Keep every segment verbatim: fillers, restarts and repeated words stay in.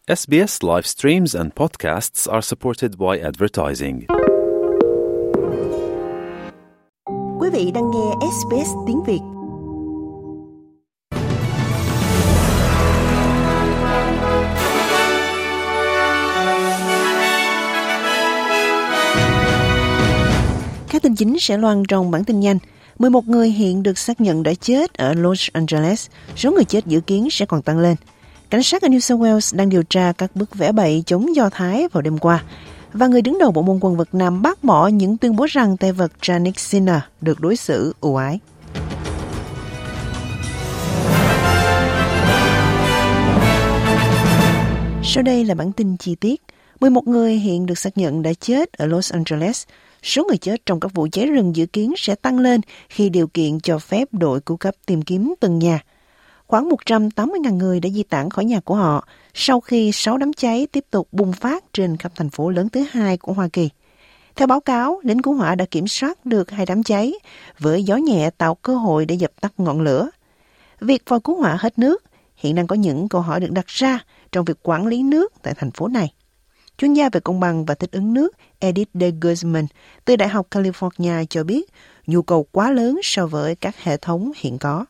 ét bê ét live streams and podcasts are supported by advertising. Quý vị đang nghe ét bê ét tiếng Việt. Các tin chính sẽ loan trong bản tin nhanh. mười một người hiện được xác nhận đã chết ở Los Angeles. Số người chết dự kiến sẽ còn tăng lên. Cảnh sát ở New South Wales đang điều tra các bức vẽ bậy chống Do Thái vào đêm qua. Và người đứng đầu bộ môn quần vợt nam bác bỏ những tuyên bố rằng tay vợt Jannik Sinner được đối xử ưu ái. Sau đây là bản tin chi tiết. mười một người hiện được xác nhận đã chết ở Los Angeles. Số người chết trong các vụ cháy rừng dự kiến sẽ tăng lên khi điều kiện cho phép đội cứu cấp tìm kiếm từng nhà. Khoảng một trăm tám mươi nghìn người đã di tản khỏi nhà của họ sau khi sáu đám cháy tiếp tục bùng phát trên khắp thành phố lớn thứ hai của Hoa Kỳ. Theo báo cáo, lính cứu hỏa đã kiểm soát được hai đám cháy với gió nhẹ tạo cơ hội để dập tắt ngọn lửa. Việc vòi cứu hỏa hết nước hiện đang có những câu hỏi được đặt ra trong việc quản lý nước tại thành phố này. Chuyên gia về công bằng và thích ứng nước Edith de Guzman từ Đại học California cho biết nhu cầu quá lớn so với các hệ thống hiện có.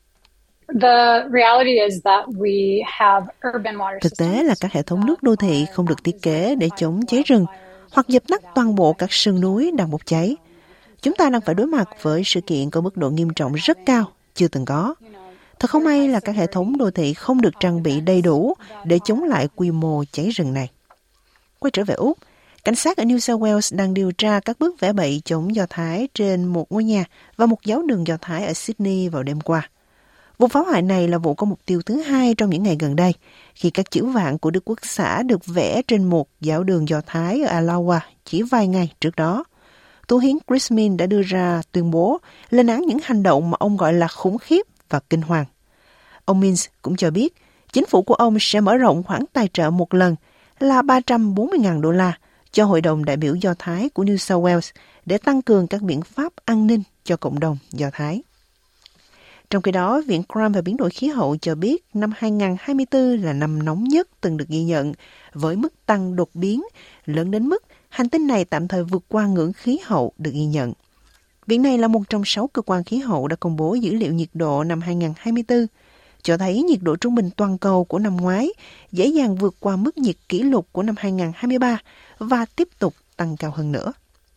Thực tế là các hệ thống nước đô thị không được thiết kế để chống cháy rừng hoặc dập tắt toàn bộ các sườn núi đang bốc cháy. Chúng ta đang phải đối mặt với sự kiện có mức độ nghiêm trọng rất cao, chưa từng có. Thật không may là các hệ thống đô thị không được trang bị đầy đủ để chống lại quy mô cháy rừng này. Quay trở về Úc, cảnh sát ở New South Wales đang điều tra các bức vẽ bậy chống Do Thái trên một ngôi nhà và một giáo đường Do Thái ở Sydney vào đêm qua. Vụ phá hoại này là vụ có mục tiêu thứ hai trong những ngày gần đây, khi các chữ vạn của Đức Quốc xã được vẽ trên một giáo đường Do Thái ở Alawa chỉ vài ngày trước đó. Tố hiến Chris Min đã đưa ra tuyên bố lên án những hành động mà ông gọi là khủng khiếp và kinh hoàng. Ông Min cũng cho biết chính phủ của ông sẽ mở rộng khoản tài trợ một lần là ba trăm bốn mươi nghìn đô la cho Hội đồng đại biểu Do Thái của New South Wales để tăng cường các biện pháp an ninh cho cộng đồng Do Thái. Trong khi đó, Viện Crime và Biến đổi Khí hậu cho biết năm hai không hai tư là năm nóng nhất từng được ghi nhận, với mức tăng đột biến lớn đến mức hành tinh này tạm thời vượt qua ngưỡng khí hậu được ghi nhận. Viện này là một trong sáu cơ quan khí hậu đã công bố dữ liệu nhiệt độ năm hai không hai tư, cho thấy nhiệt độ trung bình toàn cầu của năm ngoái dễ dàng vượt qua mức nhiệt kỷ lục của năm hai không hai ba và tiếp tục tăng cao hơn nữa.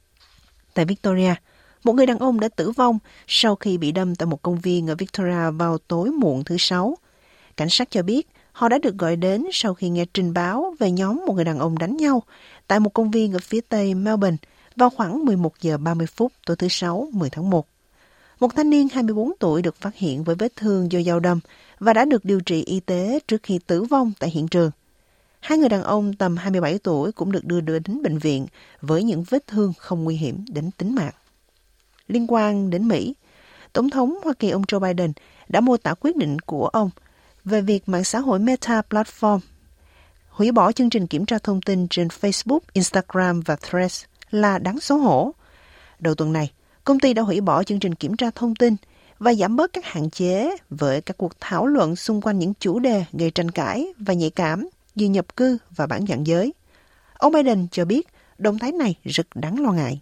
Tại Victoria, một người đàn ông đã tử vong sau khi bị đâm tại một công viên ở Victoria vào tối muộn thứ Sáu. Cảnh sát cho biết họ đã được gọi đến sau khi nghe trình báo về nhóm một người đàn ông đánh nhau tại một công viên ở phía tây Melbourne vào khoảng mười một giờ ba mươi phút tối thứ Sáu, mười tháng một. Một thanh niên hai mươi bốn tuổi được phát hiện với vết thương do dao đâm và đã được điều trị y tế trước khi tử vong tại hiện trường. Hai người đàn ông tầm hai mươi bảy tuổi cũng được đưa đến bệnh viện với những vết thương không nguy hiểm đến tính mạng. Liên quan đến Mỹ, Tổng thống Hoa Kỳ ông Joe Biden đã mô tả quyết định của ông về việc mạng xã hội Meta Platform hủy bỏ chương trình kiểm tra thông tin trên Facebook, Instagram và Threads là đáng xấu hổ. Đầu tuần này, công ty đã hủy bỏ chương trình kiểm tra thông tin và giảm bớt các hạn chế với các cuộc thảo luận xung quanh những chủ đề gây tranh cãi và nhạy cảm như nhập cư và bản dạng giới. Ông Biden cho biết động thái này rất đáng lo ngại.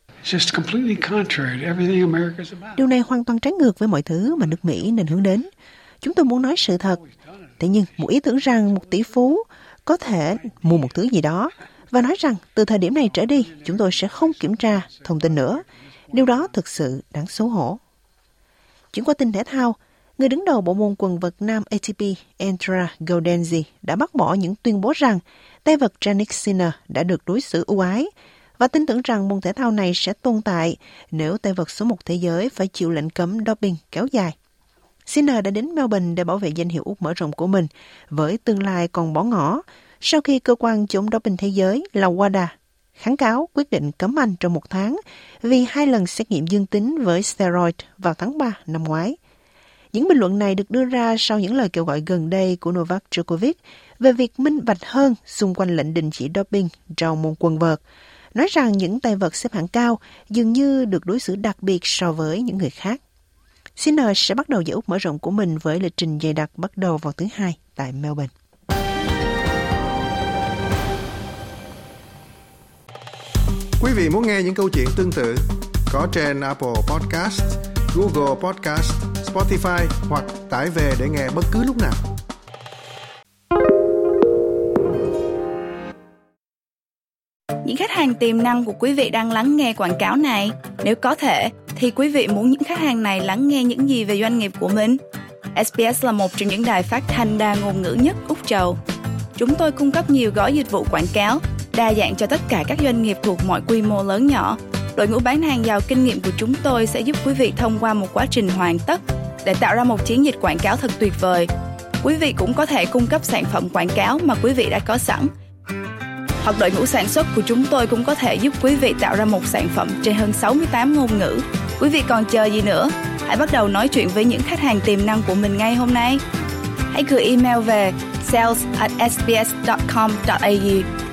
Điều này hoàn toàn trái ngược với mọi thứ mà nước Mỹ nên hướng đến. Chúng tôi muốn nói sự thật. Thế nhưng một ý tưởng rằng một tỷ phú có thể mua một thứ gì đó và nói rằng từ thời điểm này trở đi chúng tôi sẽ không kiểm tra thông tin nữa. Điều đó thực sự đáng xấu hổ. Chuyển qua tin thể thao, người đứng đầu bộ môn quần vợt nam a tê pê Andrea Gaudenzi đã bác bỏ những tuyên bố rằng tay vợt Jannik Sinner đã được đối xử ưu ái và tin tưởng rằng môn thể thao này sẽ tồn tại nếu tay vợt số một thế giới phải chịu lệnh cấm doping kéo dài. Sinner đã đến Melbourne để bảo vệ danh hiệu Úc mở rộng của mình với tương lai còn bỏ ngỏ sau khi cơ quan chống doping thế giới là vê a đê a kháng cáo quyết định cấm anh trong một tháng vì hai lần xét nghiệm dương tính với steroid vào tháng ba năm ngoái. Những bình luận này được đưa ra sau những lời kêu gọi gần đây của Novak Djokovic về việc minh bạch hơn xung quanh lệnh đình chỉ doping trong môn quần vợt, nói rằng những tay vợt xếp hạng cao dường như được đối xử đặc biệt so với những người khác. Sinner sẽ bắt đầu giải Úc mở rộng của mình với lịch trình dày đặc bắt đầu vào thứ Hai tại Melbourne. Quý vị muốn nghe những câu chuyện tương tự có trên Apple Podcast, Google Podcast, Spotify hoặc tải về để nghe bất cứ lúc nào. Những khách hàng tiềm năng của quý vị đang lắng nghe quảng cáo này. Nếu có thể, thì quý vị muốn những khách hàng này lắng nghe những gì về doanh nghiệp của mình? ét bê ét là một trong những đài phát thanh đa ngôn ngữ nhất Úc Châu. Chúng tôi cung cấp nhiều gói dịch vụ quảng cáo, đa dạng cho tất cả các doanh nghiệp thuộc mọi quy mô lớn nhỏ. Đội ngũ bán hàng giàu kinh nghiệm của chúng tôi sẽ giúp quý vị thông qua một quá trình hoàn tất để tạo ra một chiến dịch quảng cáo thật tuyệt vời. Quý vị cũng có thể cung cấp sản phẩm quảng cáo mà quý vị đã có sẵn. Hoặc đội ngũ sản xuất của chúng tôi cũng có thể giúp quý vị tạo ra một sản phẩm trên hơn sáu mươi tám ngôn ngữ. Quý vị còn chờ gì nữa? Hãy bắt đầu nói chuyện với những khách hàng tiềm năng của mình ngay hôm nay. Hãy gửi email về sales at s b s dot com dot a u